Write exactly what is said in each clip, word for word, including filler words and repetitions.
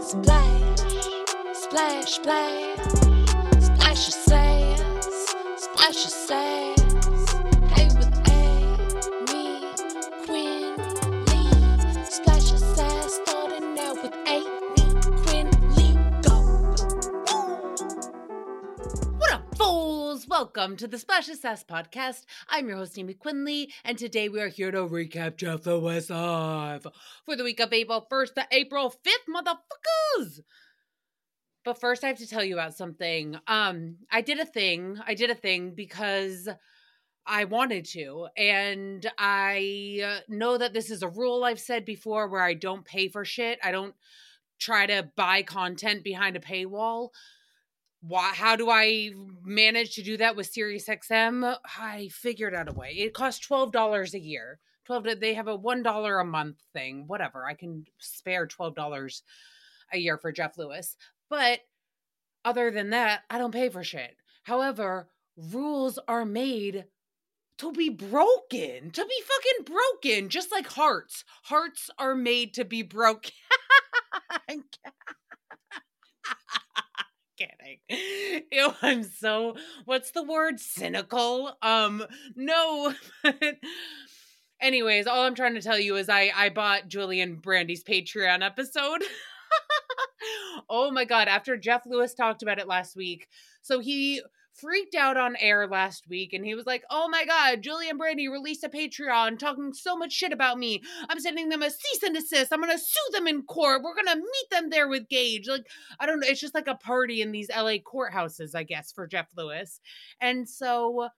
Splash, splash, splash, splash your sass, splash your sass. Hey with Amy, Quinn, Lee, splash your sass, starting out with Amy, Quinn, Lee, go. What up, fools? Welcome to the Splash of Sass podcast. I'm your host, Amy Quinley, and today we are here to recap Jeff Lewis Live for the week of April first to April fifth, motherfuckers! But first, I have to tell you about something. Um, I did a thing. I did a thing because I wanted to, and I uh, know that this is a rule I've said before where I don't pay for shit. I don't try to buy content behind a paywall. Why, how do I manage to do that with SiriusXM? I figured out a way. It costs twelve dollars a year. twelve They have a one dollar a month thing. Whatever. I can spare twelve dollars a year for Jeff Lewis. But other than that, I don't pay for shit. However, rules are made to be broken. To be fucking broken. Just like hearts. Hearts are made to be broken. Kidding. Ew, I'm so, what's the word? Cynical? Um, no. Anyways, all I'm trying to tell you is I, I bought Julian Brandy's Patreon episode. Oh my God, after Jeff Lewis talked about it last week. So he freaked out on air last week and he was like, oh my God, Julian Brandy released a Patreon talking so much shit about me. I'm sending them a cease and desist. I'm going to sue them in court. We're going to meet them there with Gage. Like, I don't know. It's just like a party in these L A courthouses, I guess, for Jeff Lewis. And so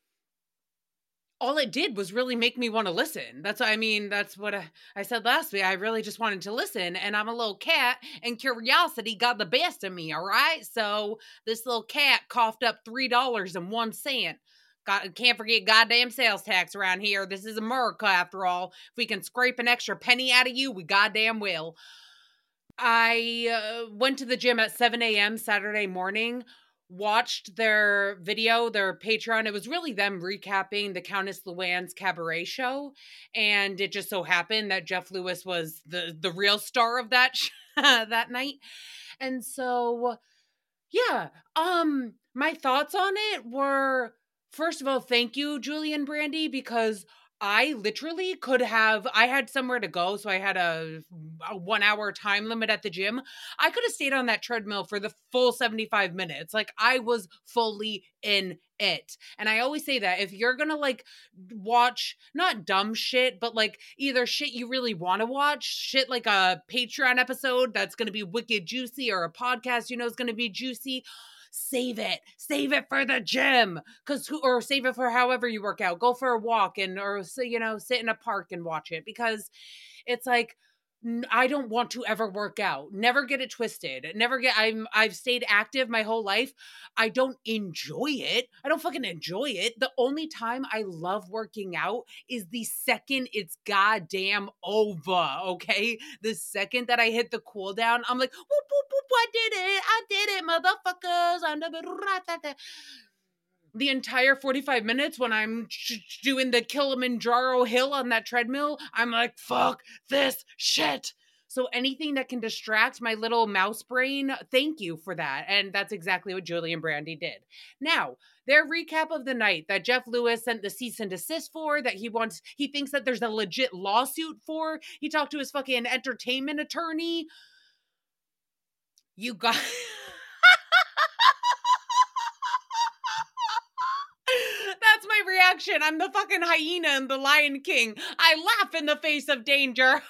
all it did was really make me want to listen. That's what I mean. That's what I, I said last week. I really just wanted to listen, and I'm a little cat, and curiosity got the best of me. All right. So this little cat coughed up three dollars and one cent. Got, can't forget goddamn sales tax around here. This is America after all. If we can scrape an extra penny out of you, we goddamn will. I uh, went to the gym at seven a.m. Saturday morning. Watched their video, their Patreon. It was really them recapping the Countess Luann's cabaret show. And it just so happened that Jeff Lewis was the, the real star of that, sh- that night. And so, yeah, um, my thoughts on it were, first of all, thank you, Julian Brandy, because I literally could have, I had somewhere to go, so I had a, a one hour time limit at the gym. I could have stayed on that treadmill for the full seventy-five minutes. Like, I was fully in it. And I always say that if you're gonna like watch, not dumb shit, but like either shit you really want to watch, shit like a Patreon episode that's gonna be wicked juicy, or a podcast you know is gonna be juicy, save it. Save it for the gym. Cause who, or save it for however you work out. Go for a walk and, or, you know, sit in a park and watch it, because it's like, I don't want to ever work out. Never get it twisted. Never get, I'm, I've stayed active my whole life. I don't enjoy it. I don't fucking enjoy it. The only time I love working out is the second it's goddamn over. Okay. The second that I hit the cool down, I'm like, whoop, whoop, whoop, I did it. I did it, motherfuckers. I'm the, the entire forty-five minutes when I'm ch- doing the Kilimanjaro hill on that treadmill, I'm like, fuck this shit. So anything that can distract my little mouse brain, thank you for that. And that's exactly what Julian Brandy did. Now, their recap of the night that Jeff Lewis sent the cease and desist for, that he wants, he thinks that there's a legit lawsuit for. He talked to his fucking entertainment attorney. You got... That's my reaction. I'm the fucking hyena in The Lion King. I laugh in the face of danger.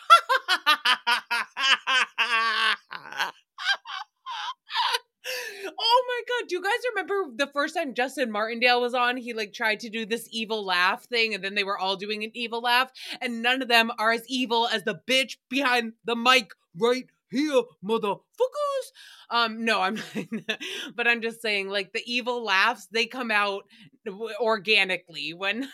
Oh my God. Do you guys remember the first time Justin Martindale was on? He like tried to do this evil laugh thing, and then they were all doing an evil laugh, and none of them are as evil as the bitch behind the mic right here, motherfuckers. Um, no, I'm not, but I'm just saying, like, the evil laughs, they come out organically when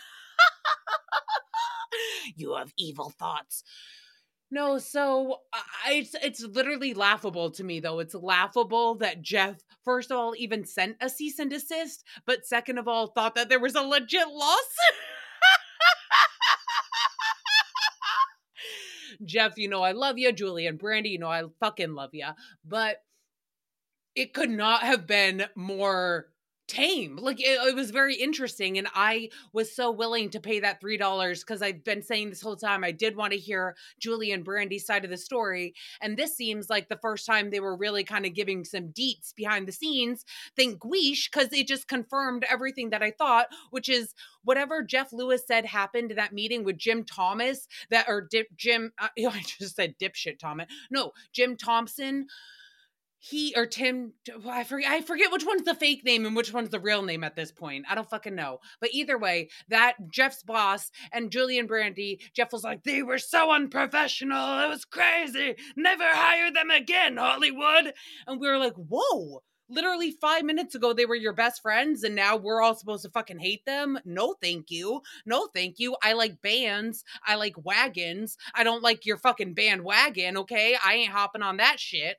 you have evil thoughts. No, so I, it's it's literally laughable to me, though. It's laughable that Jeff, first of all, even sent a cease and desist, but second of all, thought that there was a legit lawsuit. Jeff, you know I love you. Julie and Brandy, you know I fucking love you. But it could not have been more tame. Like, it, it was very interesting. And I was so willing to pay that three dollars because I've been saying this whole time I did want to hear Julie and Brandy's side of the story. And this seems like the first time they were really kind of giving some deets behind the scenes. Thank Gweesh, because it just confirmed everything that I thought, which is whatever Jeff Lewis said happened in that meeting with Jim Thomas, that, or Dip, Jim, uh, I just said dipshit Thomas. No, Jim Thompson. He or Tim, I forget, I forget which one's the fake name and which one's the real name at this point. I don't fucking know. But either way, that Jeff's boss and Julie and Brandy, Jeff was like, they were so unprofessional. It was crazy. Never hire them again, Hollywood. And we were like, whoa. Literally five minutes ago, they were your best friends, and now we're all supposed to fucking hate them? No, thank you. No, thank you. I like bands. I like wagons. I don't like your fucking bandwagon, okay? I ain't hopping on that shit.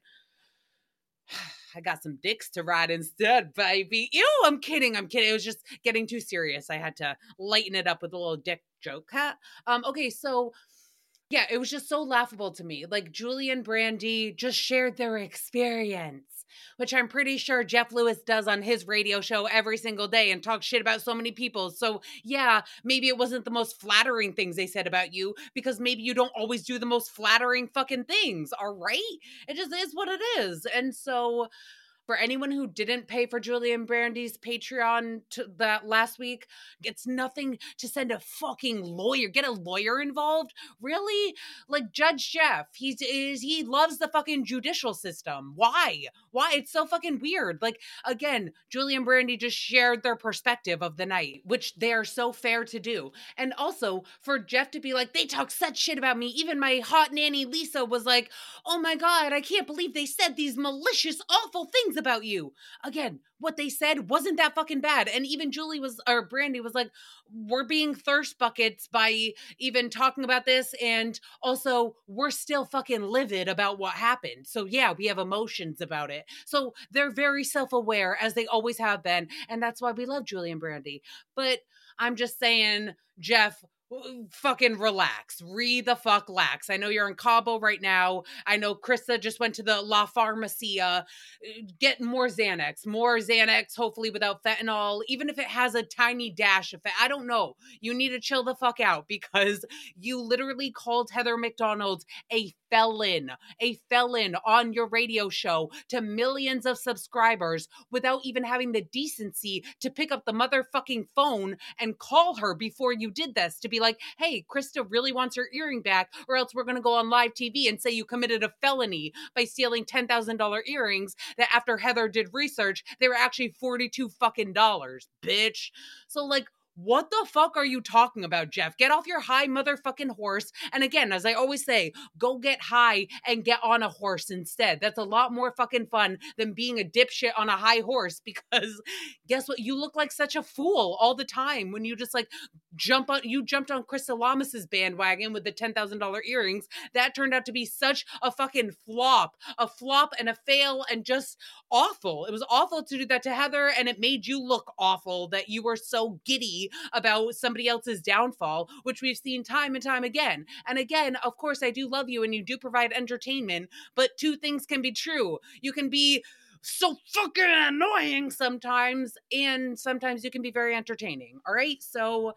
I got some dicks to ride instead, baby. Ew, I'm kidding. I'm kidding. It was just getting too serious. I had to lighten it up with a little dick joke. Huh? Um, okay, so yeah, it was just so laughable to me. Like, Julie and Brandy just shared their experience, which I'm pretty sure Jeff Lewis does on his radio show every single day and talks shit about so many people. So yeah, maybe it wasn't the most flattering things they said about you, because maybe you don't always do the most flattering fucking things, all right? It just is what it is. And so for anyone who didn't pay for Julie and Brandy's Patreon to that last week, it's nothing to send a fucking lawyer. Get a lawyer involved? Really? Like Judge Jeff, he's is he loves the fucking judicial system. Why? Why? It's so fucking weird. Like, again, Julie and Brandy just shared their perspective of the night, which they are so fair to do. And also for Jeff to be like, they talk such shit about me. Even my hot nanny Lisa was like, oh my God, I can't believe they said these malicious, awful things about you. Again, what they said wasn't that fucking bad. And even Julie was, or Brandy was like, we're being thirst buckets by even talking about this. And also, we're still fucking livid about what happened. So yeah, we have emotions about it. So they're very self-aware, as they always have been. And that's why we love Julie and Brandy. But I'm just saying, Jeff, fucking relax. Re the fuck lax. I know you're in Cabo right now. I know Krista just went to the La Farmacia. Get more Xanax. More Xanax, hopefully without fentanyl. Even if it has a tiny dash of it. I don't know. You need to chill the fuck out, because you literally called Heather McDonald a felon. A felon on your radio show to millions of subscribers without even having the decency to pick up the motherfucking phone and call her before you did this, to be like, hey, Krista really wants her earring back, or else we're going to go on live T V and say you committed a felony by stealing ten thousand dollars earrings that, after Heather did research, they were actually forty-two fucking dollars, bitch. So, like, what the fuck are you talking about, Jeff? Get off your high motherfucking horse. And again, as I always say, go get high and get on a horse instead. That's a lot more fucking fun than being a dipshit on a high horse, because guess what? You look like such a fool all the time when you just like jump on, you jumped on Krista Lamas's bandwagon with the ten thousand dollars earrings. That turned out to be such a fucking flop, a flop and a fail, and just awful. It was awful to do that to Heather, and it made you look awful that you were so giddy about somebody else's downfall, which we've seen time and time again. And again, of course, I do love you and you do provide entertainment, but two things can be true. You can be so fucking annoying sometimes, and sometimes you can be very entertaining. All right? So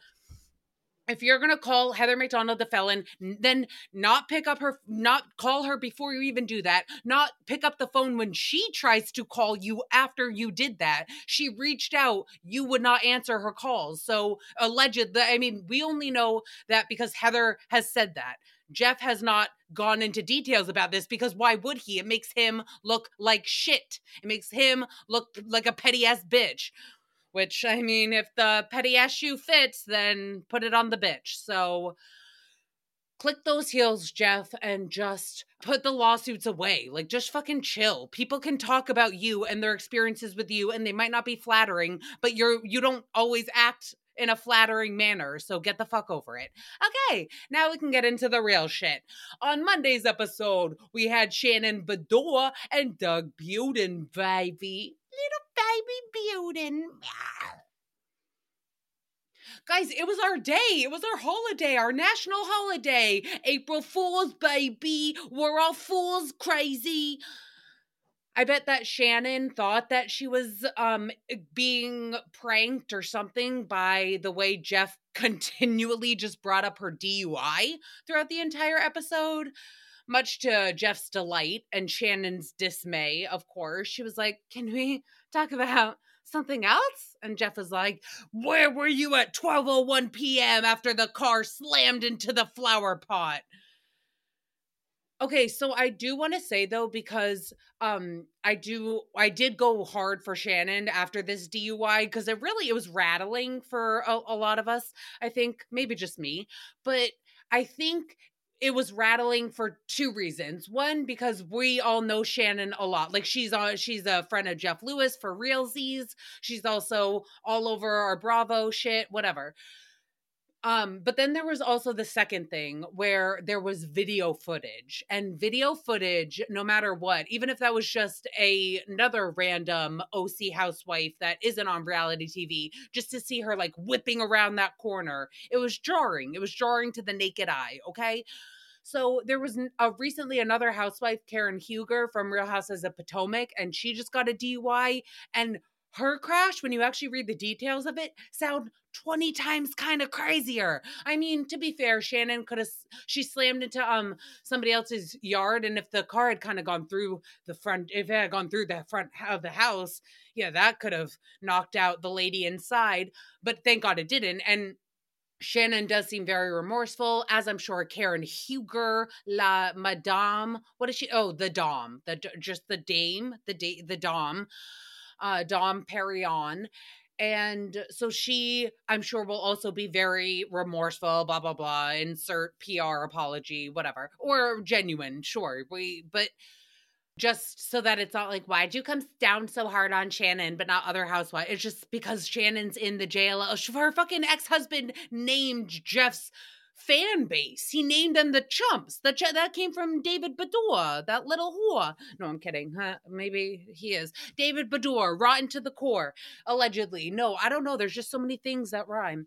if you're going to call Heather McDonald the felon, then not pick up her, not call her before you even do that. Not pick up the phone when she tries to call you after you did that. She reached out. You would not answer her calls. So alleged, I mean, we only know that because Heather has said that. Jeff has not gone into details about this, because why would he? It makes him look like shit. It makes him look like a petty ass bitch. Which, I mean, if the petty ass shoe fits, then put it on the bitch. So click those heels, Jeff, and just put the lawsuits away. Like, just fucking chill. People can talk about you and their experiences with you, and they might not be flattering, but you're you don't always act in a flattering manner, so get the fuck over it. Okay, now we can get into the real shit. On Monday's episode, we had Shannon Beador and Doug Buden, baby. Little baby Buden. Guys, it was our day. It was our holiday, our national holiday. April Fools, baby. We're all fools, crazy. I bet that Shannon thought that she was um being pranked or something by the way Jeff continually just brought up her D U I throughout the entire episode. Much to Jeff's delight and Shannon's dismay, of course. She was like, can we talk about something else? And Jeff was like, where were you at twelve oh one p.m. after the car slammed into the flower pot? Okay, so I do want to say though, because um I do I did go hard for Shannon after this D U I because it really it was rattling for a, a lot of us. I think maybe just me, but I think it was rattling for two reasons. One, because we all know Shannon a lot. Like she's on she's a friend of Jeff Lewis for realsies. She's also all over our Bravo shit, whatever. Um, but then there was also the second thing where there was video footage, and video footage, no matter what, even if that was just a another random O C housewife that isn't on reality T V, just to see her like whipping around that corner, it was jarring. It was jarring to the naked eye. Okay. So there was a, recently another housewife, Karen Huger from Real Houses of Potomac, and she just got a D U I, and her crash, when you actually read the details of it, sound twenty times kind of crazier. I mean, to be fair, Shannon could have, she slammed into um somebody else's yard, and if the car had kind of gone through the front, if it had gone through the front of the house, yeah, that could have knocked out the lady inside, but thank God it didn't. And Shannon does seem very remorseful, as I'm sure Karen Huger, La Madame, what is she? Oh, the Dom, the just the dame, the da- the Dom, uh, Dom Perignon. And so she, I'm sure, will also be very remorseful, blah, blah, blah, insert P R apology, whatever, or genuine, sure. We, but just so that it's not like, why'd you come down so hard on Shannon, but not other housewives? It's just because Shannon's in the jail. Her fucking ex-husband named Jeff's fan base. He named them the chumps. The ch- that came from David Bedour, that little whore. No, I'm kidding. Huh? Maybe he is. David Bedour, rotten to the core, allegedly. No, I don't know. There's just so many things that rhyme.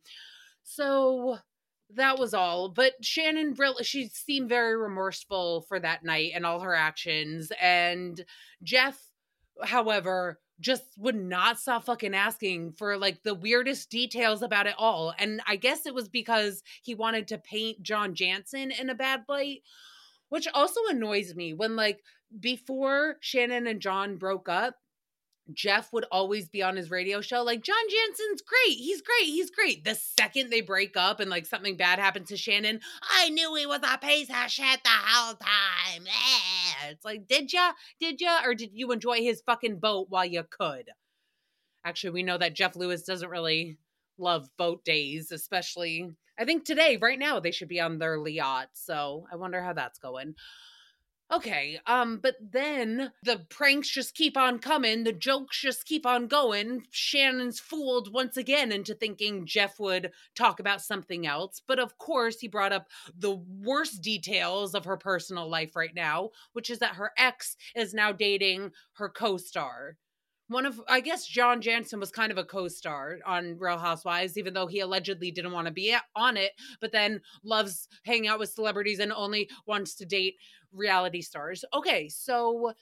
So that was all. But Shannon, really, she seemed very remorseful for that night and all her actions. And Jeff, however, just would not stop fucking asking for like the weirdest details about it all. And I guess it was because he wanted to paint John Jansen in a bad light, which also annoys me when, like, before Shannon and John broke up, Jeff would always be on his radio show like, John Jansen's great. He's great. He's great. The second they break up and like something bad happens to Shannon, I knew he was a piece of shit the whole time. Eh. It's like, did ya? Did ya? Or did you enjoy his fucking boat while you could? Actually, we know that Jeff Lewis doesn't really love boat days, especially, I think today, right now, they should be on their yacht. So I wonder how that's going. Okay, um, but then the pranks just keep on coming, the jokes just keep on going. Shannon's fooled once again into thinking Jeff would talk about something else, but of course he brought up the worst details of her personal life right now, which is that her ex is now dating her co-star. One of, I guess John Jansen was kind of a co-star on Real Housewives, even though he allegedly didn't want to be on it, but then loves hanging out with celebrities and only wants to date reality stars. Okay, so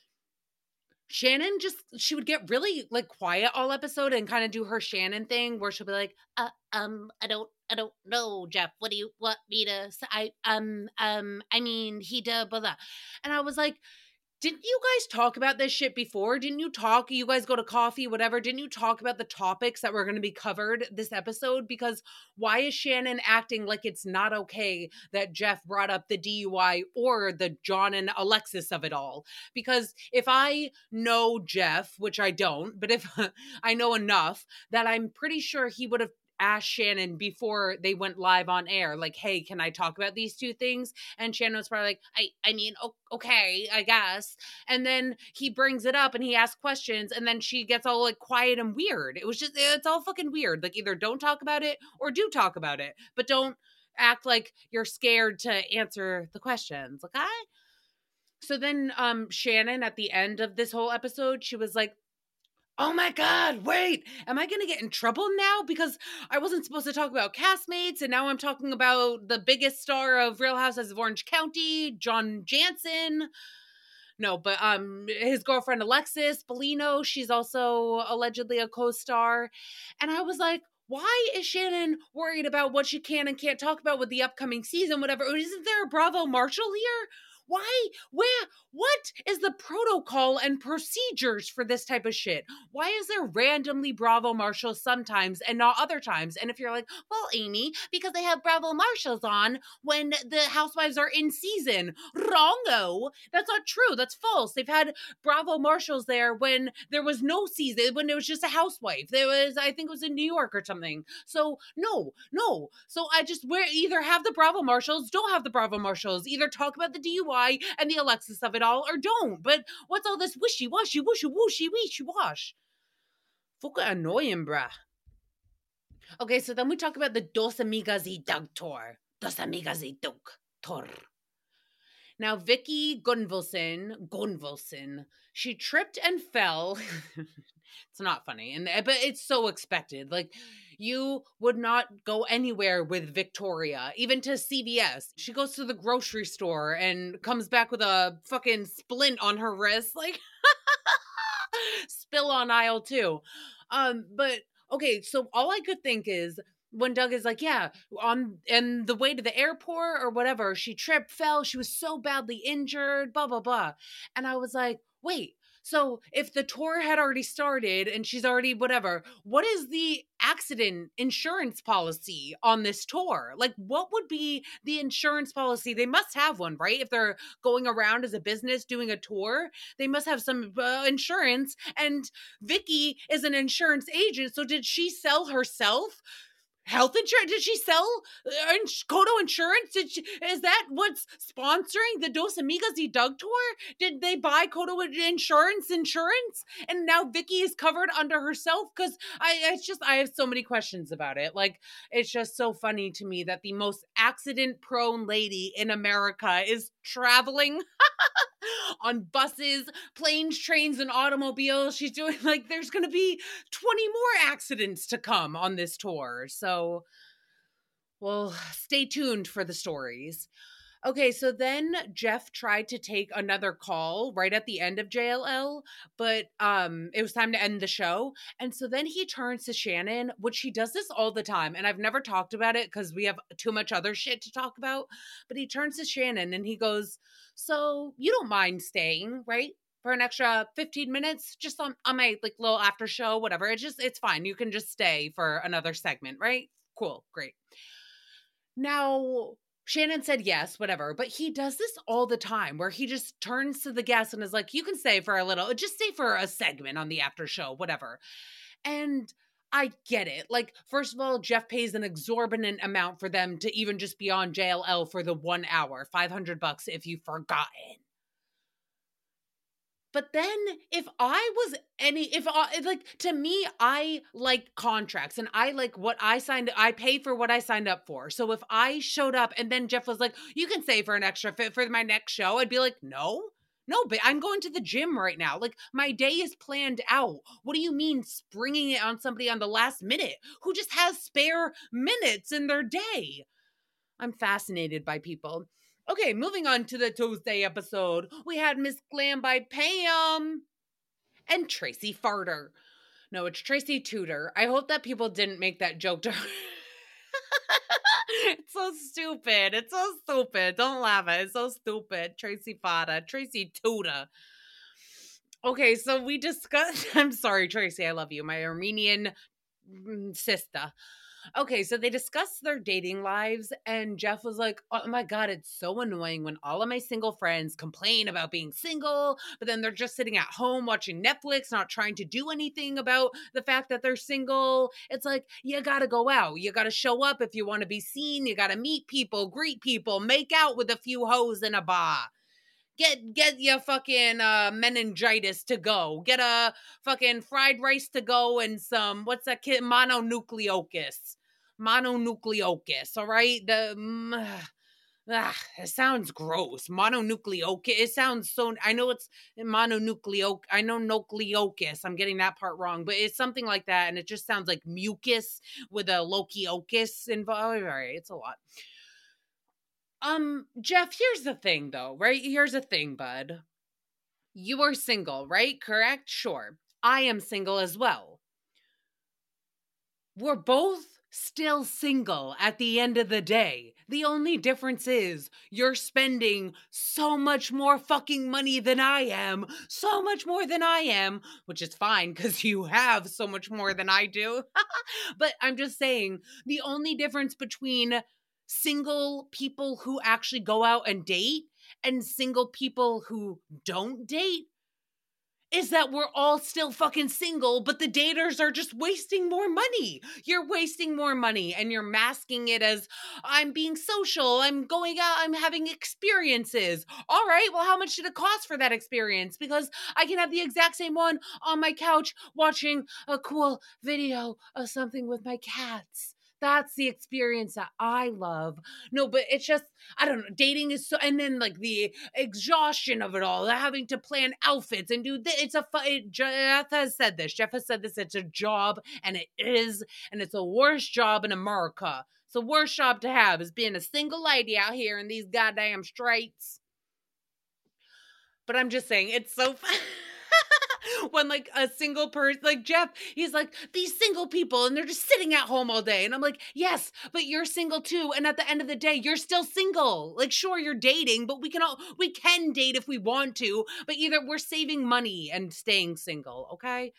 Shannon just, she would get really like quiet all episode and kind of do her Shannon thing where she'll be like, uh, um, I don't, I don't know, Jeff. What do you want me to say? I, um, um, I mean, he did, blah, blah. And I was like, didn't you guys talk about this shit before? Didn't you talk? You guys go to coffee, whatever. Didn't you talk about the topics that were going to be covered this episode? Because why is Shannon acting like it's not okay that Jeff brought up the D U I or the John and Alexis of it all? Because if I know Jeff, which I don't, but if I know enough that I'm pretty sure he would have asked Shannon before they went live on air, like, hey, can I talk about these two things? And Shannon was probably like, I, I mean, okay, I guess. And then he brings it up and he asks questions and then she gets all like quiet and weird. It was just, it's all fucking weird. Like either don't talk about it or do talk about it, but don't act like you're scared to answer the questions. Okay? So then um, Shannon at the end of this whole episode, she was like, Oh my God, wait, am I going to get in trouble now? Because I wasn't supposed to talk about castmates, and now I'm talking about the biggest star of Real Housewives of Orange County, John Jansen. No, but um, his girlfriend Alexis Bellino, she's also allegedly a co-star. And I was like, why is Shannon worried about what she can and can't talk about with the upcoming season, whatever? Isn't there a Bravo Marshall here? Why? Where? What is the protocol and procedures for this type of shit? Why is there randomly Bravo Marshals sometimes and not other times? And if you're like, well, Amy, because they have Bravo Marshals on when the housewives are in season. Wrongo. That's not true. That's false. They've had Bravo Marshals there when there was no season, when it was just a housewife. There was, I think it was in New York or something. So no, no. So I just, we're either have the Bravo Marshals, don't have the Bravo Marshals. Either talk about the D U I and the Alexis of it all, or don't. But what's all this wishy-washy, wishy-wushy, wishy-wash? Fucking annoying, bruh. Okay, so then we talk about the Dos Amigas y Doug tour. Dos Amigas y Doug tour. Now, Vicky Gunvalson, Gunvalson, she tripped and fell. It's not funny, and but it's so expected. Like, you would not go anywhere with Victoria, even to C V S. She goes to the grocery store and comes back with a fucking splint on her wrist, like spill on aisle two. Um, but okay, so all I could think is, when Doug is like, yeah, on and the way to the airport or whatever, she tripped, fell, she was so badly injured, blah, blah, blah. And I was like, wait, so if the tour had already started and she's already whatever, what is the accident insurance policy on this tour? Like, what would be the insurance policy? They must have one, right? If they're going around as a business doing a tour, they must have some uh, insurance. And Vicky is an insurance agent. So did she sell herself health insurance? Did she sell uh, Kodo Insurance? Did she, is that what's sponsoring the Dos Amigas y Doug tour? Did they buy Kodo Insurance insurance? And now Vicky is covered under herself? Because I, it's just, I have so many questions about it. Like, it's just so funny to me that the most accident-prone lady in America is traveling on buses, planes, trains, and automobiles. She's doing, like, there's going to be twenty more accidents to come on this tour. So, well, stay tuned for the stories. Okay, so then Jeff tried to take another call right at the end of J L L, but um, it was time to end the show. And so then he turns to Shannon, which he does this all the time. And I've never talked about it because we have too much other shit to talk about. But he turns to Shannon and he goes, so you don't mind staying, right? For an extra fifteen minutes, just on, on my like little after show, whatever. It's just, it's fine. You can just stay for another segment, right? Cool, great. Now, Shannon said yes, whatever, but he does this all the time where he just turns to the guest and is like, you can stay for a little, just stay for a segment on the after show, whatever. And I get it. Like, first of all, Jeff pays an exorbitant amount for them to even just be on J L L for the one hour, five hundred bucks if you've forgotten. But then if I was any, if I, like, to me, I like contracts and I like what I signed, I pay for what I signed up for. So if I showed up and then Jeff was like, you can stay for an extra fit for my next show, I'd be like, no, no, but I'm going to the gym right now. Like, my day is planned out. What do you mean springing it on somebody on the last minute who just has spare minutes in their day? I'm fascinated by people. Okay, moving on to the Tuesday episode. We had Miss Glam by Pam and Tracy Farter. No, it's Tracy Tudor. I hope that people didn't make that joke to her. It's so stupid. It's so stupid. Don't laugh at it. It's so stupid. Tracy Farter. Tracy Tudor. Okay, so we discussed... I'm sorry, Tracy. I love you. My Armenian sister. Okay, so they discussed their dating lives, and Jeff was like, oh my God, it's so annoying when all of my single friends complain about being single, but then they're just sitting at home watching Netflix, not trying to do anything about the fact that they're single. It's like, you gotta go out. You gotta show up if you want to be seen. You gotta meet people, greet people, make out with a few hoes in a bar. Get get your fucking uh, meningitis to go. Get a fucking fried rice to go and some, what's that kid? Mononucleosis. Mononucleosis, all right? The, mm, Ah, it sounds gross. Mononucleosis. It sounds so. I know it's mononucleosis. I know nucleosis. I'm getting that part wrong, but it's something like that, and it just sounds like mucus with a lokiokus involved. All right, it's a lot. Um, Jeff, here's the thing, though. Right? Here's the thing, bud. You are single, right? Correct? Sure. I am single as well. We're both still single at the end of the day. The only difference is you're spending so much more fucking money than I am. So much more than I am, which is fine because you have so much more than I do. But I'm just saying, the only difference between single people who actually go out and date and single people who don't date is that we're all still fucking single, but the daters are just wasting more money. You're wasting more money and you're masking it as I'm being social, I'm going out, I'm having experiences. All right, well, how much did it cost for that experience? Because I can have the exact same one on my couch watching a cool video of something with my cats. That's the experience that I love. No, but it's just, I don't know, dating is so, and then like the exhaustion of it all, having to plan outfits and do this. It's a, it, Jeff has said this, Jeff has said this, it's a job, and it is, and it's the worst job in America. It's the worst job to have is being a single lady out here in these goddamn streets. But I'm just saying, it's so fun. When like a single person, like Jeff, he's like, these single people and they're just sitting at home all day. And I'm like, yes, but you're single too. And at the end of the day, you're still single. Like, sure, you're dating, but we can all, we can date if we want to, but either we're saving money and staying single. Okay.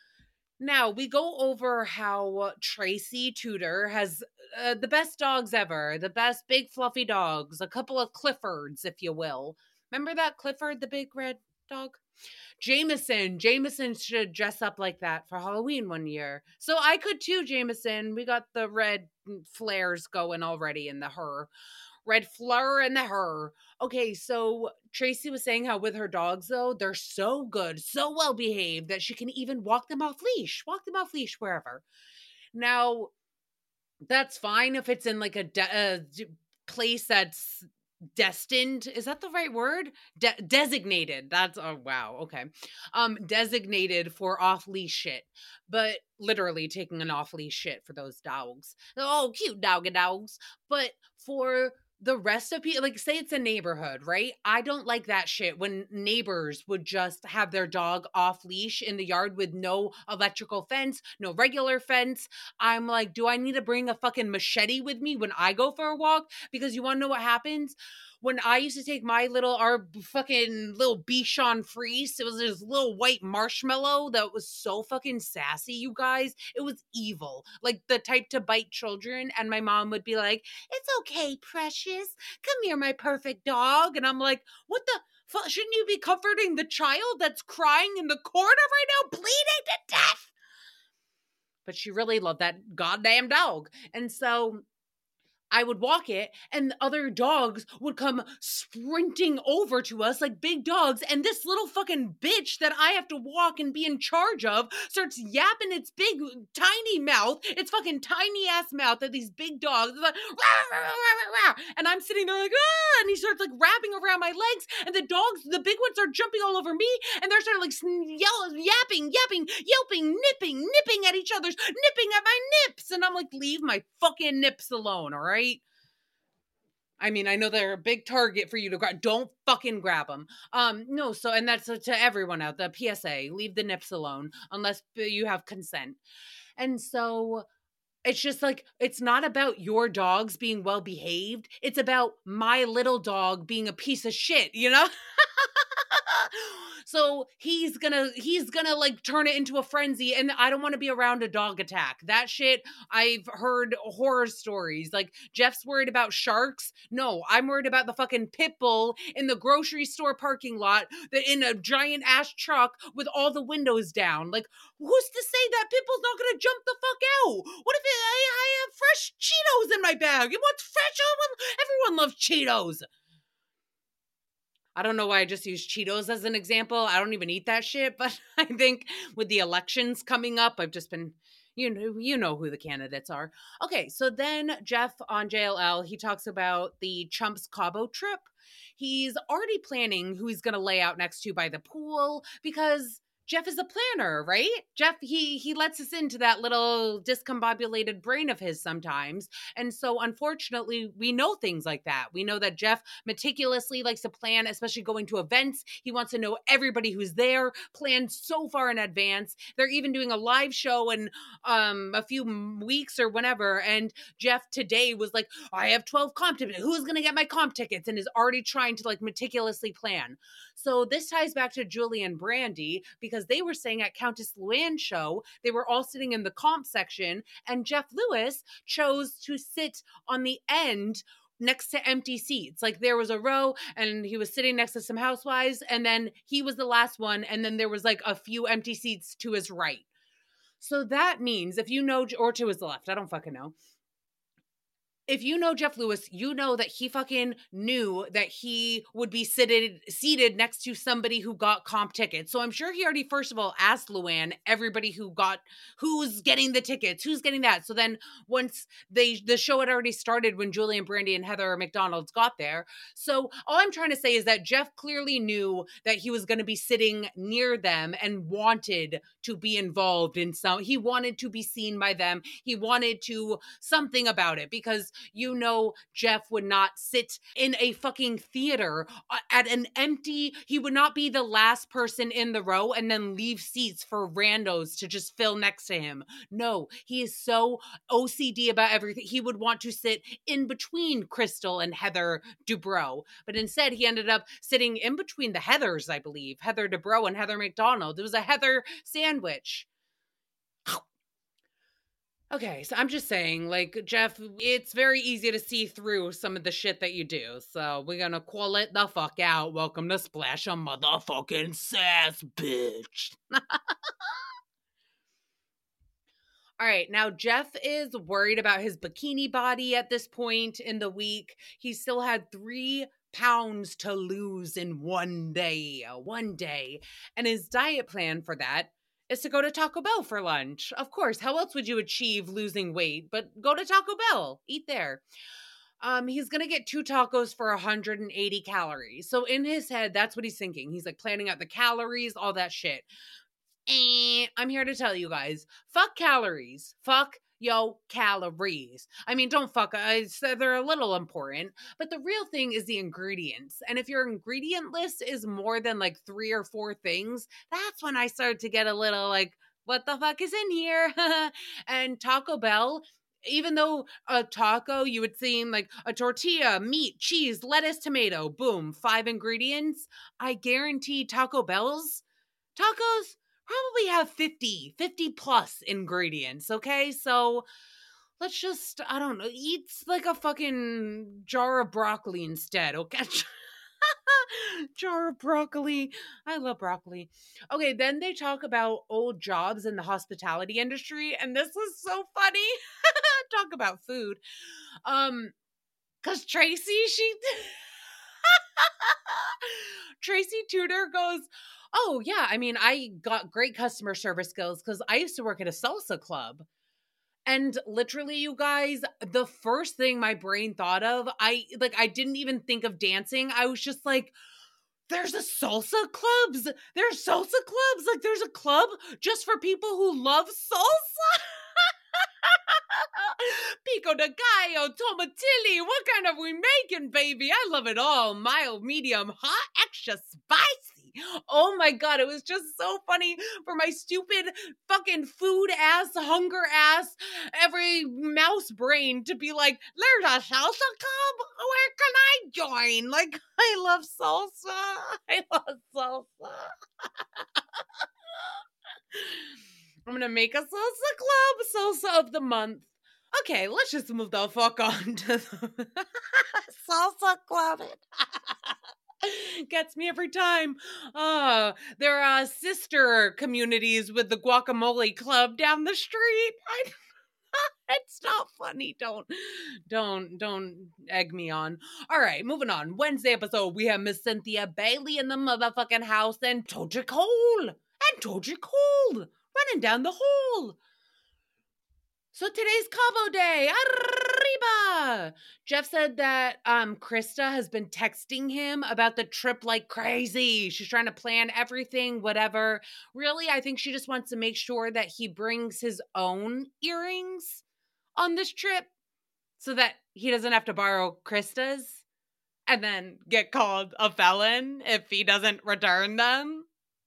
Now we go over how Tracy Tudor has uh, the best dogs ever, the best big fluffy dogs, a couple of Cliffords, if you will. Remember that Clifford, the big red dog? Jameson. Jameson should dress up like that for Halloween one year. So I could too, Jameson. We got the red flares going already in the her. Red flare in the her. Okay, so Tracy was saying how with her dogs, though, they're so good, so well behaved that she can even walk them off leash. Walk them off leash wherever. Now, that's fine if it's in like a de- uh, place that's destined, is that the right word? De- designated. That's, oh wow, okay. Um designated for off-leash shit, but literally taking an off-leash shit for those dogs. Oh, cute doggy dogs. But for the rest of people, like say it's a neighborhood, right? I don't like that shit when neighbors would just have their dog off leash in the yard with no electrical fence, no regular fence. I'm like, do I need to bring a fucking machete with me when I go for a walk? Because you want to know what happens? When I used to take my little, our fucking little Bichon Frise, it was this little white marshmallow that was so fucking sassy, you guys. It was evil. Like the type to bite children. And my mom would be like, it's okay, precious. Come here, my perfect dog. And I'm like, what the fuck? Shouldn't you be comforting the child that's crying in the corner right now, bleeding to death? But she really loved that goddamn dog. And so I would walk it and other dogs would come sprinting over to us like big dogs. And this little fucking bitch that I have to walk and be in charge of starts yapping its big, tiny mouth, its fucking tiny ass mouth at these big dogs. It's like, rah, rah, rah, rah, rah. And I'm sitting there like, ah, and he starts like wrapping around my legs. And the dogs, the big ones are jumping all over me. And they're starting like yelling, yapping, yapping, yelping, nipping, nipping at each other's, nipping at my nips. And I'm like, leave my fucking nips alone, all right? I mean, I know they're a big target for you to grab. Don't fucking grab them. Um, no, so, and that's to everyone out, the P S A, leave the nips alone unless you have consent. And so it's just like, it's not about your dogs being well behaved. It's about my little dog being a piece of shit, you know? So he's gonna, he's gonna like turn it into a frenzy, and I don't want to be around a dog attack. That shit, I've heard horror stories. Like, Jeff's worried about sharks. No, I'm worried about the fucking pit bull in the grocery store parking lot that in a giant ass truck with all the windows down. Like, who's to say that pit bull's not gonna jump the fuck out? What if it, I, I have fresh Cheetos in my bag? And what's fresh? Everyone loves Cheetos. I don't know why I just used Cheetos as an example. I don't even eat that shit, but I think with the elections coming up, I've just been, You know, you know who the candidates are. Okay, so then Jeff on J L L, he talks about the Chumps Cabo trip. He's already planning who he's going to lay out next to by the pool because Jeff is a planner, right? Jeff, he he lets us into that little discombobulated brain of his sometimes. And so unfortunately, we know things like that. We know that Jeff meticulously likes to plan, especially going to events. He wants to know everybody who's there, planned so far in advance. They're even doing a live show in um, a few weeks or whenever. And Jeff today was like, I have twelve comp tickets. Who's going to get my comp tickets? And is already trying to like meticulously plan. So this ties back to Julie and Brandy because they were saying at Countess Luann's show, they were all sitting in the comp section and Jeff Lewis chose to sit on the end next to empty seats. Like there was a row and he was sitting next to some housewives and then he was the last one. And then there was like a few empty seats to his right. So that means if you know, or to his left, I don't fucking know. If you know Jeff Lewis, you know that he fucking knew that he would be seated seated next to somebody who got comp tickets. So I'm sure he already, first of all, asked Luann, everybody who got, who's getting the tickets, who's getting that. So then once they, the show had already started when Julie and Brandy and Heather McDonald's got there. So all I'm trying to say is that Jeff clearly knew that he was going to be sitting near them and wanted to be involved in some, he wanted to be seen by them. He wanted to something about it because you know, Jeff would not sit in a fucking theater at an empty, he would not be the last person in the row and then leave seats for randos to just fill next to him. No, he is so O C D about everything. He would want to sit in between Crystal and Heather Dubrow. But instead, he ended up sitting in between the Heathers, I believe, Heather Dubrow and Heather McDonald. It was a Heather sandwich. Okay, so I'm just saying, like, Jeff, it's very easy to see through some of the shit that you do. So we're gonna call it the fuck out. Welcome to Splash a motherfucking sass, bitch. All right, now Jeff is worried about his bikini body at this point in the week. He still had three pounds to lose in one day, one day. And his diet plan for that is to go to Taco Bell for lunch. Of course, how else would you achieve losing weight? But go to Taco Bell, eat there. Um, he's going to get two tacos for one hundred eighty calories. So in his head, that's what he's thinking. He's like planning out the calories, all that shit. And I'm here to tell you guys, fuck calories. Fuck yo calories. I mean, don't fuck, I said they're a little important, but the real thing is the ingredients. And if your ingredient list is more than like three or four things, that's when I start to get a little like, what the fuck is in here? And Taco Bell, even though a taco, you would seem like a tortilla, meat, cheese, lettuce, tomato, boom, five ingredients. I guarantee Taco Bell's tacos probably have fifty, fifty plus ingredients, okay? So let's just, I don't know, eat like a fucking jar of broccoli instead, okay? Jar of broccoli. I love broccoli. Okay, then they talk about old jobs in the hospitality industry, and this was so funny. Talk about food. Um, because Tracy, she... Tracy Tudor goes, oh, yeah, I mean, I got great customer service skills because I used to work at a salsa club. And literally, you guys, the first thing my brain thought of, I, like, I didn't even think of dancing. I was just like, there's a salsa clubs. There's salsa clubs. Like, there's a club just for people who love salsa. Pico de gallo, tomatilli, what kind are we making, baby? I love it all. Mild, medium, hot, extra spicy. Oh my God, it was just so funny for my stupid fucking food ass, hunger ass, every mouse brain to be like, there's a salsa club? Where can I join? Like, I love salsa. I love salsa. I'm gonna make a salsa club, salsa of the month. Okay, let's just move the fuck on to the salsa club. Gets me every time. Uh, there are sister communities with the guacamole club down the street. I, it's not funny. Don't, don't, don't egg me on. All right, moving on. Wednesday episode, we have Miss Cynthia Bailey in the motherfucking house and Toja Cole. And Toja Cole running down the hall. So today's Cabo Day. Arriba! Jeff said that um, Krista has been texting him about the trip like crazy. She's trying to plan everything, whatever. Really, I think she just wants to make sure that he brings his own earrings on this trip so that he doesn't have to borrow Krista's and then get called a felon if he doesn't return them.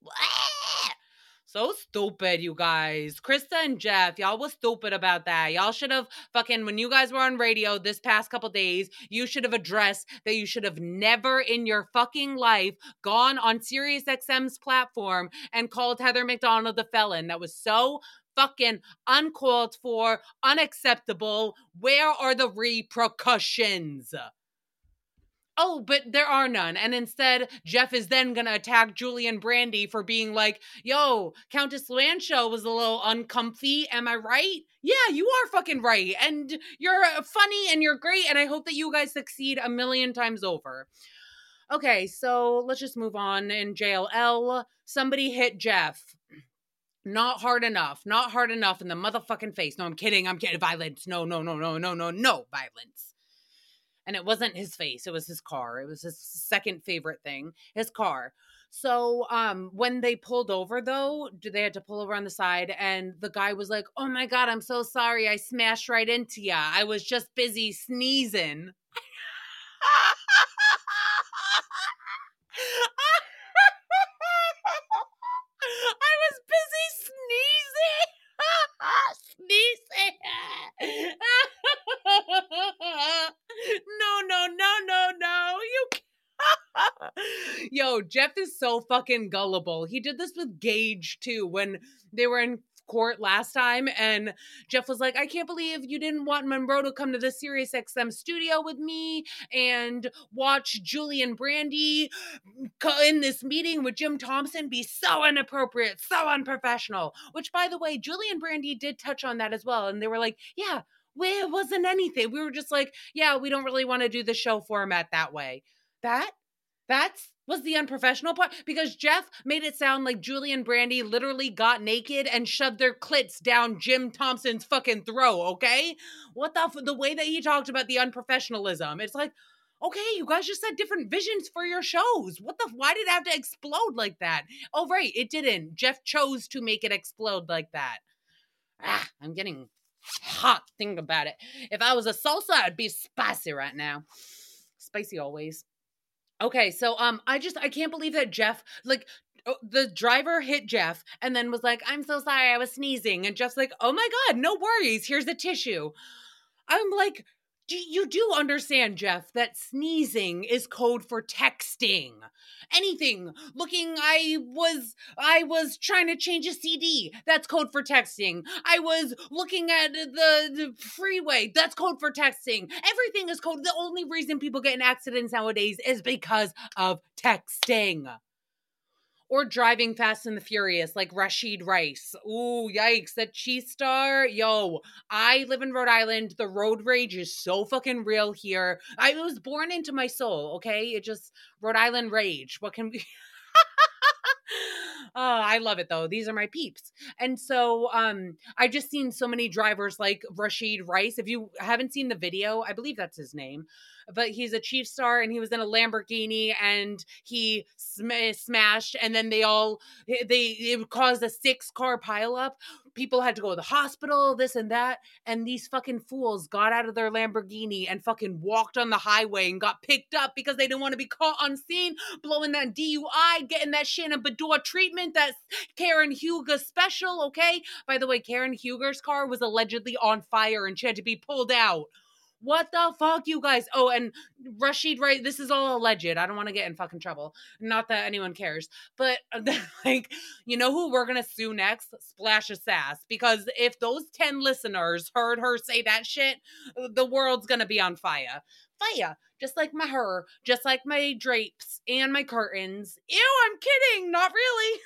So stupid, you guys. Krista and Jeff, y'all was stupid about that. Y'all should have fucking, when you guys were on radio this past couple days, you should have addressed that you should have never in your fucking life gone on SiriusXM's platform and called Heather McDonald a felon. That was so fucking uncalled for, unacceptable. Where are the repercussions? Oh, but there are none. And instead, Jeff is then going to attack Julian Brandy for being like, yo, Countess Luann show was a little uncomfy. Am I right? Yeah, you are fucking right. And you're funny and you're great. And I hope that you guys succeed a million times over. Okay, so let's just move on. In J L L, somebody hit Jeff. Not hard enough. Not hard enough in the motherfucking face. No, I'm kidding. I'm kidding. Violence. No, no, no, no, no, no, no violence. And it wasn't his face. It was his car. It was his second favorite thing, his car. So um, when they pulled over, though, they had to pull over on the side. And the guy was like, oh, my God, I'm so sorry. I smashed right into ya. I was just busy sneezing. I was busy sneezing. Sneezing. No, no, no, no, no. You can't. Yo, Jeff is so fucking gullible. He did this with Gage, too, when they were in court last time, and Jeff was like, I can't believe you didn't want Monroe to come to the SiriusXM studio with me and watch Julian Brandy in this meeting with Jim Thompson be so inappropriate, so unprofessional. Which, by the way, Julian Brandy did touch on that as well, and they were like, yeah, well, it wasn't anything. We were just like, yeah, we don't really want to do the show format that way. That, that's was the unprofessional part, because Jeff made it sound like Julian Brandy literally got naked and shoved their clits down Jim Thompson's fucking throat, okay? What the, f- the way that he talked about the unprofessionalism, it's like, okay, you guys just had different visions for your shows. What the, why did it have to explode like that? Oh, right, it didn't. Jeff chose to make it explode like that. Ah, I'm getting hot thinking about it. If I was a salsa, I'd be spicy right now. Spicy always. Okay, so um, I just, I can't believe that Jeff, like, the driver hit Jeff and then was like, I'm so sorry, I was sneezing. And Jeff's like, oh my God, no worries, here's a tissue. I'm like, do you do understand, Jeff, that sneezing is code for texting? Anything. Looking, I was, I was trying to change a C D. That's code for texting. I was looking at the, the freeway. That's code for texting. Everything is code. The only reason people get in accidents nowadays is because of texting. Or driving Fast and the Furious, like Rashid Rice. Ooh, yikes. That cheese star. Yo, I live in Rhode Island. The road rage is so fucking real here. I was born into my soul, okay? It just, Rhode Island rage. What can we... Oh, I love it though. These are my peeps. And so um, I've just seen so many drivers like Rashid Rice. If you haven't seen the video, I believe that's his name, but he's a Chief star and he was in a Lamborghini and he sm- smashed and then they all, they, it caused a six car pileup. People had to go to the hospital, this and that. And these fucking fools got out of their Lamborghini and fucking walked on the highway and got picked up because they didn't want to be caught on scene, blowing that D U I, getting that Shannon Bedour treatment, that Karen Huger special, okay? By the way, Karen Huger's car was allegedly on fire and she had to be pulled out. What the fuck, you guys? Oh, and Rashid, right? This is all alleged. I don't want to get in fucking trouble. Not that anyone cares. But, like, you know who we're going to sue next? Splash of Sass. Because if those ten listeners heard her say that shit, the world's going to be on fire. Fire. Just like my hair. Just like my drapes and my curtains. Ew, I'm kidding. Not really.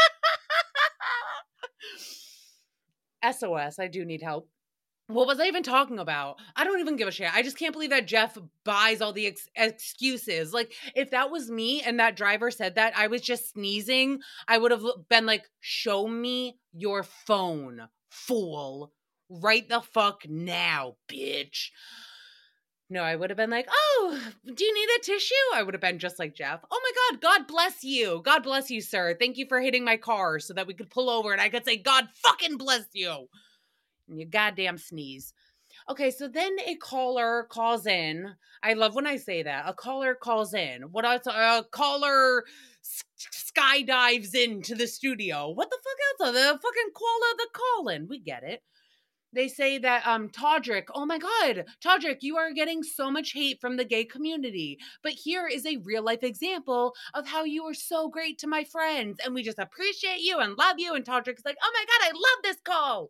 S O S. I do need help. What was I even talking about? I don't even give a shit. I just can't believe that Jeff buys all the ex- excuses. Like, if that was me and that driver said that I was just sneezing, I would have been like, show me your phone, fool. right the fuck now, bitch. No, I would have been like, oh, do you need a tissue? I would have been just like Jeff. Oh my God, God bless you. God bless you, sir. Thank you for hitting my car so that we could pull over and I could say, God fucking bless you. And you goddamn sneeze. Okay, so then a caller calls in. I love when I say that. A caller calls in. What else? A caller skydives into the studio. What the fuck else? The fucking caller, the call-in. We get it. They say that um Todrick, oh my God, Todrick, you are getting so much hate from the gay community. But here is a real life example of how you are so great to my friends. And we just appreciate you and love you. And Todrick's like, oh my God, I love this call.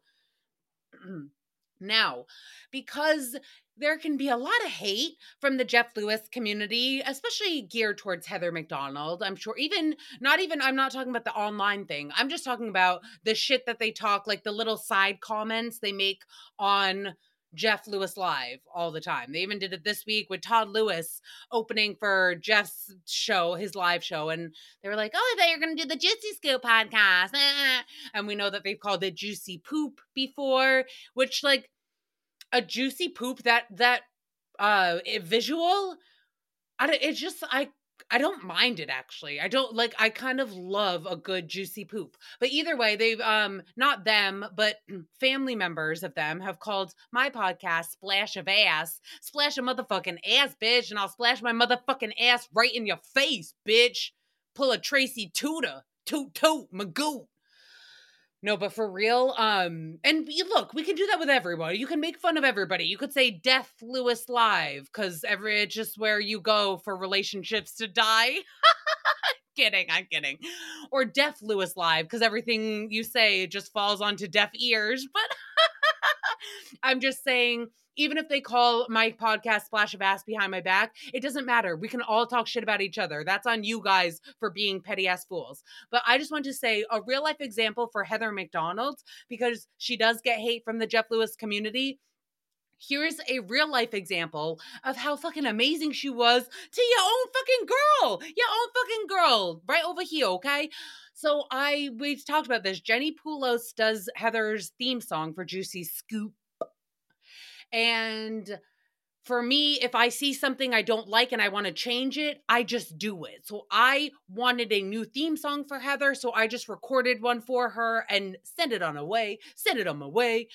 Now, because there can be a lot of hate from the Jeff Lewis community, especially geared towards Heather McDonald. I'm sure even, not even, I'm not talking about the online thing. I'm just talking about the shit that they talk, like the little side comments they make on Jeff Lewis Live all the time. They even did it this week with Todd Lewis opening for Jeff's show, his live show. And they were like, oh, I thought you were going to do the Juicy Scoop podcast. And we know that they've called it Juicy Poop before, which like a juicy poop, that, that uh, visual, I, it's just, I, I don't mind it actually. I don't like, I kind of love a good juicy poop. But either way, they've, um, not them, but family members of them have called my podcast Splash of Ass. Splash a motherfucking ass, bitch, and I'll splash my motherfucking ass right in your face, bitch. Pull a Tracy Tuda. Toot toot, magoo. No, but for real, um, and you look, we can do that with everybody. You can make fun of everybody. You could say Death Lewis Live, because every it's just where you go for relationships to die. Kidding, I'm kidding. Or Deaf Lewis Live, because everything you say just falls onto deaf ears. But I'm just saying, even if they call my podcast Splash of Ass behind my back, it doesn't matter. We can all talk shit about each other. That's on you guys for being petty ass fools. But I just want to say a real life example for Heather McDonald, because she does get hate from the Jeff Lewis community. Here's a real life example of how fucking amazing she was to your own fucking girl, your own fucking girl, right over here, okay? So I, we've talked about this. Jenny Poulos does Heather's theme song for Juicy Scoop. And for me, if I see something I don't like and I want to change it, I just do it. So I wanted a new theme song for Heather, so I just recorded one for her and sent it on away, sent it on my way.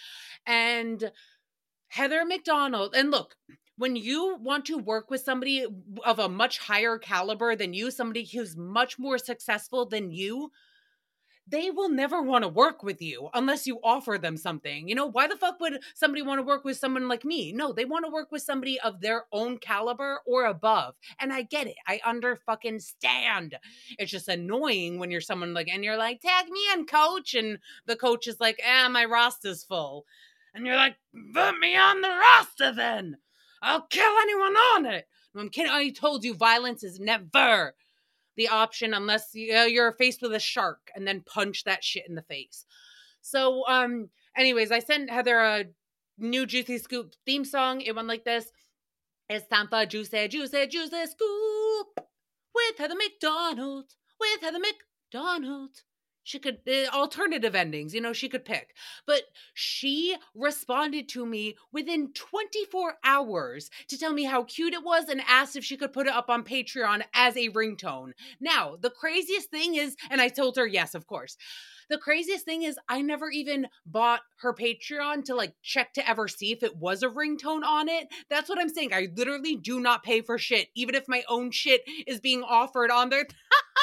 And Heather McDonald, and look, when you want to work with somebody of a much higher caliber than you, somebody who's much more successful than you, they will never want to work with you unless you offer them something. You know, why the fuck would somebody want to work with someone like me? No, they want to work with somebody of their own caliber or above. And I get it. I under fucking stand. It's just annoying when you're someone like, and you're like, tag me in, coach. And the coach is like, ah, my roster's full. And you're like, put me on the roster then. I'll kill anyone on it. No, I'm kidding. I told you violence is never the option unless you, uh, you're faced with a shark, and then punch that shit in the face. So, um, anyways, I sent Heather a new Juicy Scoop theme song. It went like this. It's time for Juicy, Juicy, Juicy Scoop with Heather McDonald, with Heather McDonald. She could, uh, alternative endings, you know, she could pick. But she responded to me within twenty-four hours to tell me how cute it was and asked if she could put it up on Patreon as a ringtone. Now, the craziest thing is, and I told her yes, of course. The craziest thing is I never even bought her Patreon to like check to ever see if it was a ringtone on it. That's what I'm saying. I literally do not pay for shit, even if my own shit is being offered on there.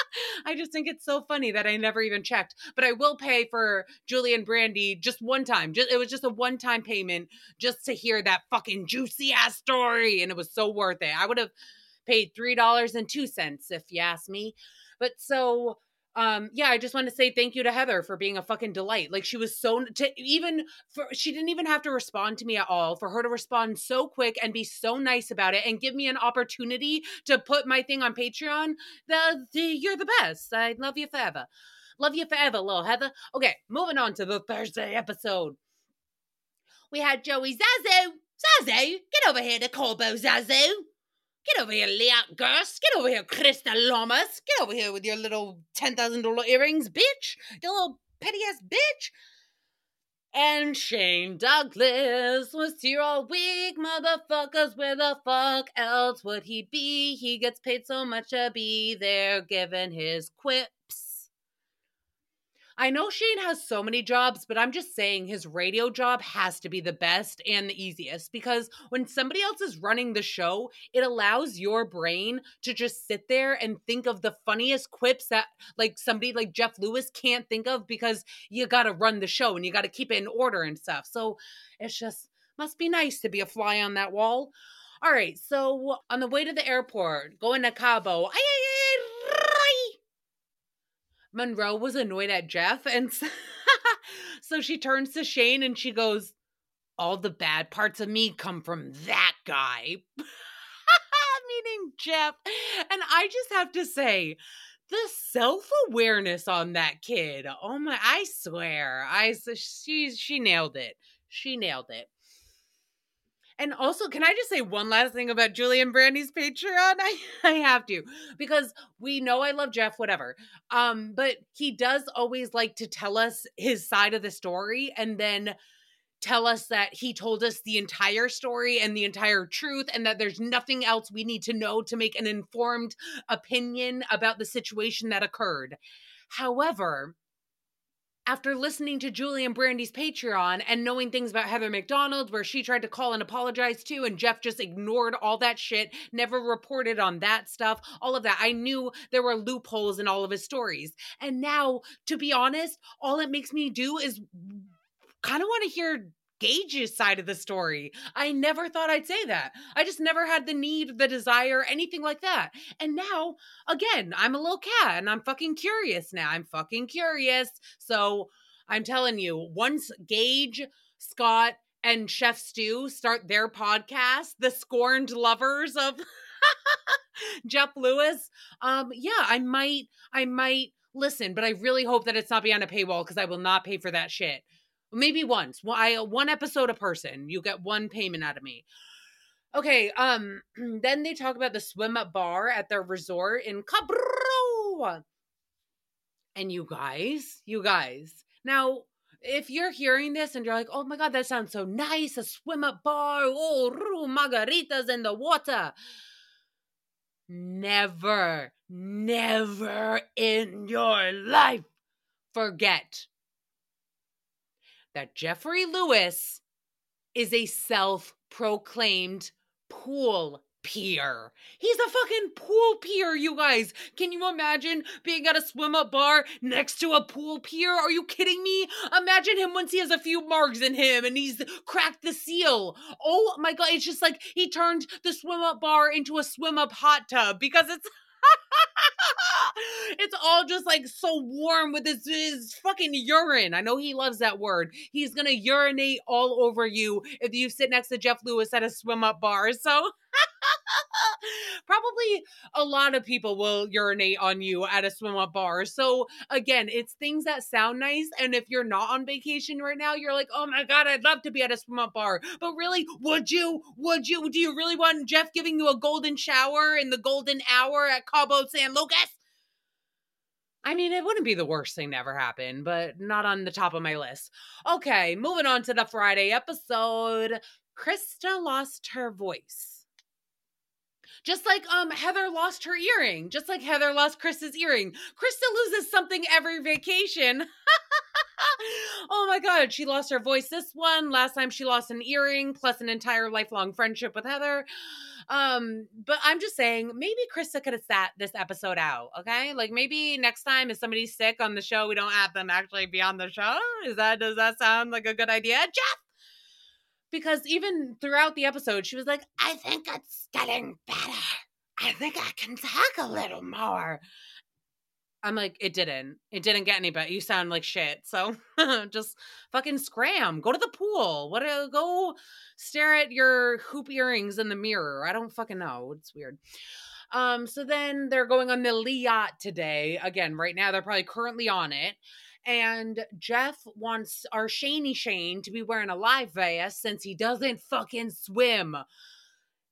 I just think it's so funny that I never even checked. But I will pay for Julie and Brandy just one time. Just, it was just a one-time payment just to hear that fucking juicy ass story. And it was so worth it. I would have paid three dollars and two cents if you ask me. But so... Um, yeah, I just want to say thank you to Heather for being a fucking delight. Like she was so, to even for, she didn't even have to respond to me at all. For her to respond so quick and be so nice about it and give me an opportunity to put my thing on Patreon, the, the you're the best. I love you forever. Love you forever, little Heather. Okay, moving on to the Thursday episode. We had Joey Zazu. Zazu, get over here to Corbo Zazu. Get over here, Liat Gerst. Get over here, Krista Lamas. Get over here with your little ten thousand dollars earrings, bitch. You little petty-ass bitch. And Shane Douglas was here all week, motherfuckers. Where the fuck else would he be? He gets paid so much to be there, given his quips. I know Shane has so many jobs, but I'm just saying his radio job has to be the best and the easiest, because when somebody else is running the show, it allows your brain to just sit there and think of the funniest quips that like somebody like Jeff Lewis can't think of, because you got to run the show and you got to keep it in order and stuff. So it's just must be nice to be a fly on that wall. All right, so on the way to the airport, going to Cabo, ay, ay, ay, ay, Monroe was annoyed at Jeff, and so, so she turns to Shane and she goes, all the bad parts of me come from that guy. Meaning Jeff. And I just have to say, the self-awareness on that kid, oh my, I swear, I she, she nailed it. She nailed it. And also, can I just say one last thing about Julie and Brandy's Patreon? I, I have to, because we know I love Jeff, whatever. Um, but he does always like to tell us his side of the story and then tell us that he told us the entire story and the entire truth, and that there's nothing else we need to know to make an informed opinion about the situation that occurred. However, after listening to Julie and Brandy's Patreon and knowing things about Heather McDonald, where she tried to call and apologize to, and Jeff just ignored all that shit, never reported on that stuff, all of that, I knew there were loopholes in all of his stories. And now, to be honest, all it makes me do is kind of want to hear Gage's side of the story. I never thought I'd say that. I just never had the need, the desire, anything like that. And now, again, I'm a little cat and I'm fucking curious now. I'm fucking curious. So I'm telling you, once Gage, Scott, and Chef Stu start their podcast, The Scorned Lovers of Jeff Lewis, um, yeah, I might, I might listen, but I really hope that it's not behind a paywall, because I will not pay for that shit. Maybe once. Well, I, one episode a person. You get one payment out of me. Okay, um, then they talk about the swim-up bar at their resort in Cabo. And you guys, you guys. Now, if you're hearing this and you're like, oh my God, that sounds so nice, a swim-up bar, oh, margaritas in the water. Never, never in your life forget that Jeffrey Lewis is a self-proclaimed pool peer. He's a fucking pool peer, you guys. Can you imagine being at a swim-up bar next to a pool peer? Are you kidding me? Imagine him once he has a few margs in him and he's cracked the seal. Oh my God, it's just like he turned the swim-up bar into a swim-up hot tub, because it's it's all just like so warm with his, his fucking urine. I know he loves that word. He's gonna urinate all over you if you sit next to Jeff Lewis at a swim up bar. So probably a lot of people will urinate on you at a swim up bar. So again, it's things that sound nice. And if you're not on vacation right now, you're like, oh my God, I'd love to be at a swim up bar. But really, would you? Would you? Do you really want Jeff giving you a golden shower in the golden hour at Cabo San Lucas? I mean, it wouldn't be the worst thing to ever happen, but not on the top of my list. Okay, moving on to the Friday episode. Krista lost her voice. Just like um Heather lost her earring. Just like Heather lost Krista's earring. Krista loses something every vacation. Oh my God, she lost her voice this one. Last time she lost an earring, plus an entire lifelong friendship with Heather. Um, but I'm just saying, maybe Krista could have sat this episode out, okay? Like maybe next time if somebody's sick on the show, we don't have them actually be on the show. Is that, does that sound like a good idea, Jeff? Because even throughout the episode, she was like, I think it's getting better. I think I can talk a little more. I'm like, it didn't. It didn't get any better. You sound like shit. So just fucking scram. Go to the pool. What? Uh, go stare at your hoop earrings in the mirror. I don't fucking know. It's weird. Um. So then they're going on the Lee yacht today. Again, right now they're probably currently on it. And Jeff wants our Shaney Shane to be wearing a live vest since he doesn't fucking swim.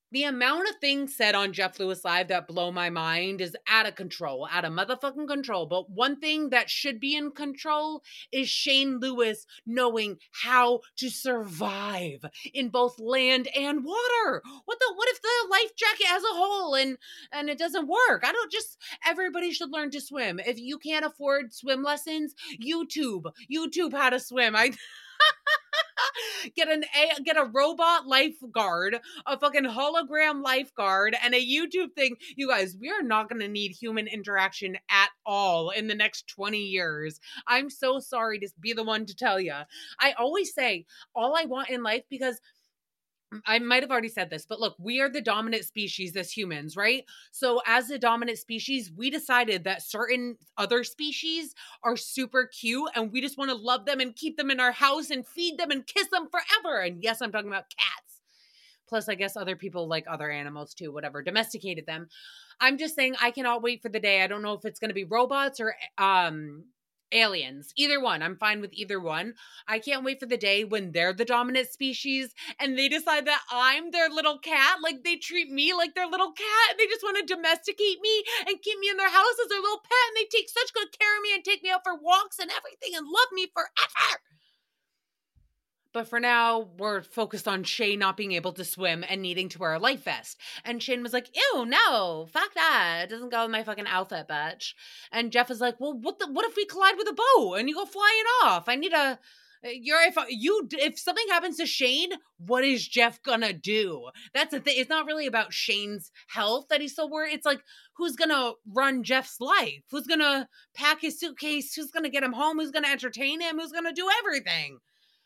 The amount of things said on Jeff Lewis Live that blow my mind is out of control, out of motherfucking control. But one thing that should be in control is Shane Lewis knowing how to survive in both land and water. What the, what if the life jacket has a hole and, and it doesn't work? I don't just, everybody should learn to swim. If you can't afford swim lessons, YouTube, YouTube how to swim. I Get an a get a robot lifeguard, a fucking hologram lifeguard, and a YouTube thing. You guys, we are not going to need human interaction at all in the next twenty years. I'm so sorry to be the one to tell you. I always say all I want in life, because I might have already said this, but look, we are the dominant species as humans, right? So as the dominant species, we decided that certain other species are super cute and we just want to love them and keep them in our house and feed them and kiss them forever. And yes, I'm talking about cats. Plus, I guess other people like other animals too, whatever, domesticated them. I'm just saying I cannot wait for the day. I don't know if it's going to be robots or um aliens. Either one. I'm fine with either one. I can't wait for the day when they're the dominant species and they decide that I'm their little cat. Like, they treat me like their little cat and they just want to domesticate me and keep me in their house as their little pet, and they take such good care of me and take me out for walks and everything and love me forever. But for now, we're focused on Shane not being able to swim and needing to wear a life vest. And Shane was like, ew, no, fuck that. It doesn't go with my fucking outfit, bitch. And Jeff is like, well, what the, what if we collide with a boat and you go flying off? I need a, you're, if you, if something happens to Shane, what is Jeff gonna do? That's the thing. It's not really about Shane's health that he's so worried. It's like, who's gonna run Jeff's life? Who's gonna pack his suitcase? Who's gonna get him home? Who's gonna entertain him? Who's gonna do everything?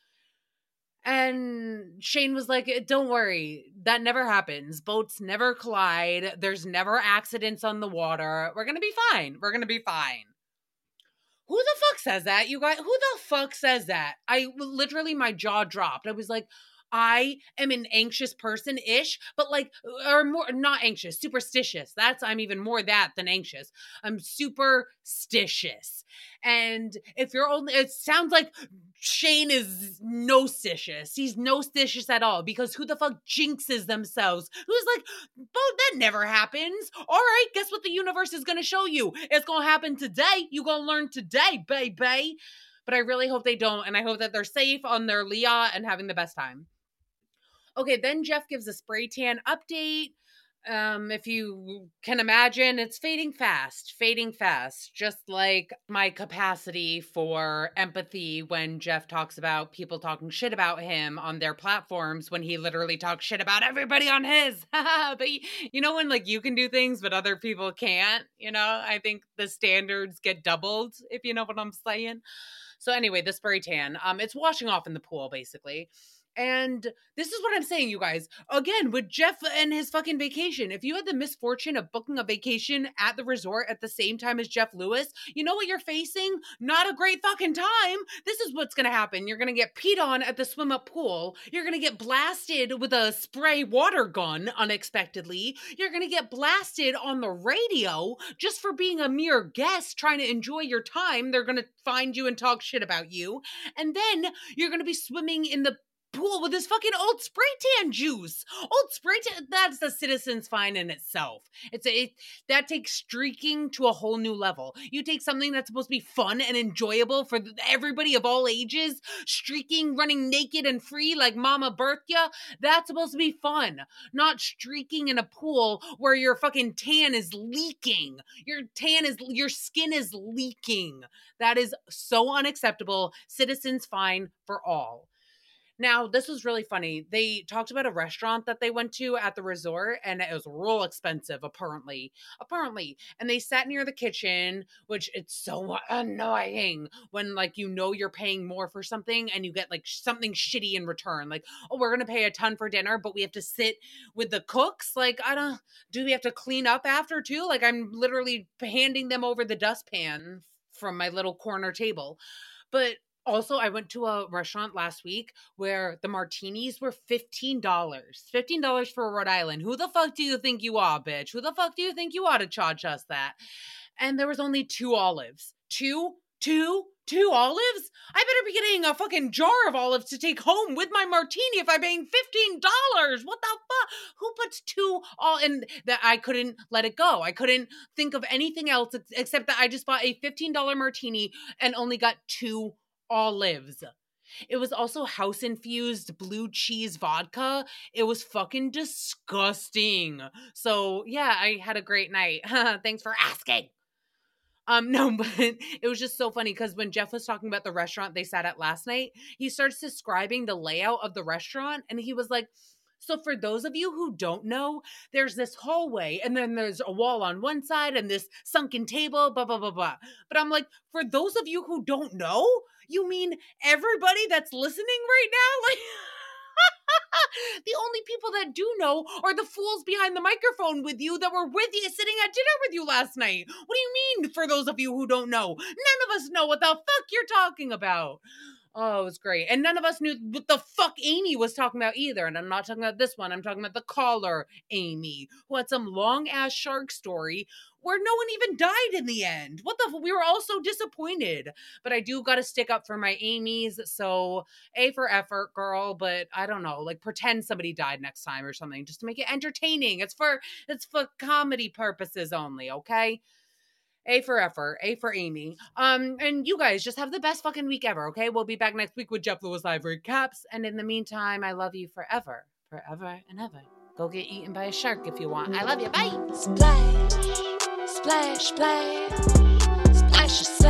And Shane was like, don't worry, that never happens. Boats never collide. There's never accidents on the water. We're going to be fine. We're going to be fine. Who the fuck says that, you guys? Who the fuck says that? I literally, my jaw dropped. I was like, I am an anxious person-ish, but like, or more, not anxious, superstitious. That's, I'm even more that than anxious. I'm superstitious. And if you're only, it sounds like Shane is no-stitious. He's no-stitious at all, because who the fuck jinxes themselves? Who's like, oh, that never happens. All right, guess what the universe is going to show you? It's going to happen today. You're going to learn today, baby. But I really hope they don't, and I hope that they're safe on their Leah and having the best time. Okay, then Jeff gives a spray tan update. Um, if you can imagine, it's fading fast, fading fast, just like my capacity for empathy when Jeff talks about people talking shit about him on their platforms when he literally talks shit about everybody on his. But you know, when like you can do things but other people can't, you know, I think the standards get doubled, if you know what I'm saying. So anyway, the spray tan, um, it's washing off in the pool basically. And this is what I'm saying, you guys. Again, with Jeff and his fucking vacation, if you had the misfortune of booking a vacation at the resort at the same time as Jeff Lewis, you know what you're facing? Not a great fucking time. This is what's going to happen. You're going to get peed on at the swim up pool. You're going to get blasted with a spray water gun unexpectedly. You're going to get blasted on the radio just for being a mere guest trying to enjoy your time. They're going to find you and talk shit about you. And then you're going to be swimming in the pool with this fucking old spray tan juice. Old spray tan, that's the Citizens Fine in itself. It's a, it, that takes streaking to a whole new level. You take something that's supposed to be fun and enjoyable for everybody of all ages, streaking, running naked and free like mama birthed ya, that's supposed to be fun. Not streaking in a pool where your fucking tan is leaking. Your tan is, your skin is leaking. That is so unacceptable. Citizens Fine for all. Now, this was really funny. They talked about a restaurant that they went to at the resort, and it was real expensive, apparently. Apparently. And they sat near the kitchen, which it's so annoying when, like, you know you're paying more for something and you get, like, something shitty in return. Like, oh, we're going to pay a ton for dinner, but we have to sit with the cooks? Like, I don't, do we have to clean up after, too? Like, I'm literally handing them over the dustpan from my little corner table. But also, I went to a restaurant last week where the martinis were fifteen dollars. fifteen dollars for Rhode Island. Who the fuck do you think you are, bitch? Who the fuck do you think you are to charge us that? And there was only two olives. Two, two, two olives? I better be getting a fucking jar of olives to take home with my martini if I'm paying fifteen dollars. What the fuck? Who puts two all in that? I couldn't let it go. I couldn't think of anything else ex- except that I just bought a fifteen dollars martini and only got two olives. It was also house-infused blue cheese vodka. It was fucking disgusting. So, yeah, I had a great night. Thanks for asking. Um, no, but it was just so funny because when Jeff was talking about the restaurant they sat at last night, he starts describing the layout of the restaurant, and he was like, so for those of you who don't know, there's this hallway, and then there's a wall on one side, and this sunken table, blah, blah, blah, blah. But I'm like, for those of you who don't know, you mean everybody that's listening right now? Like, the only people that do know are the fools behind the microphone with you that were with you, sitting at dinner with you last night. What do you mean, for those of you who don't know? None of us know what the fuck you're talking about. Oh, it was great. And none of us knew what the fuck Amy was talking about either. And I'm not talking about this one. I'm talking about the caller, Amy, who had some long-ass shark story where no one even died in the end. What the f- We were all so disappointed. But I do got to stick up for my Amy's. So A for effort, girl. But I don't know. Like, pretend somebody died next time or something just to make it entertaining. It's for, it's for comedy purposes only, okay? A for effort, A for Amy. Um, and you guys just have the best fucking week ever, okay? We'll be back next week with Jeff Lewis Live Recaps. And in the meantime, I love you forever, forever and ever. Go get eaten by a shark if you want. I love you. Bye. Splash, splash, splash, splash yourself.